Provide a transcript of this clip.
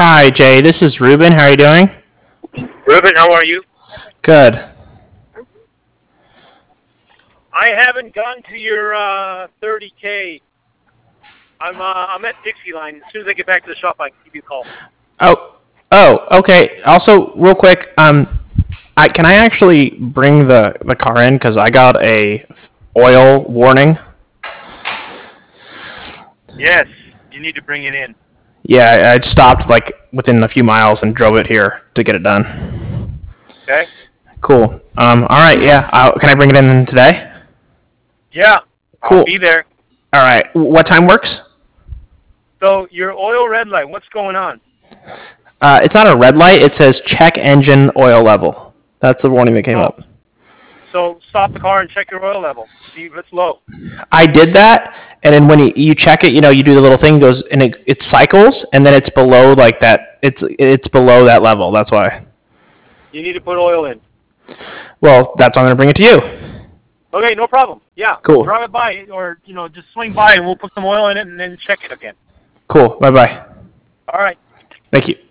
Hi, Jay. This is Ruben. How are you doing? Ruben, how are you? Good. I haven't gotten to your 30K. I'm at Dixieline. As soon as I get back to the shop, I can give you a call. Okay. Also, real quick, can I actually bring the car in because I got a oil warning? Yes, you need to bring it in. Yeah, I stopped like within a few miles and drove it here to get it done. Okay? Cool. All right. Yeah. Can I bring it in today? Yeah, I'll Cool. be there. All right. What time works? So your oil red light, what's going on? It's not a red light. It says check engine oil level. That's the warning that came up. So stop the car and check your oil level. See if it's low. I did that, and then when you check it, you do the little thing, goes and it cycles, and then it's below like that. It's below that level. That's why. You need to put oil in. Well, that's why I'm gonna bring it to you. Okay, no problem. Yeah. Cool. Drive it by, or just swing by and we'll put some oil in it and then check it again. Cool. Bye bye. All right. Thank you.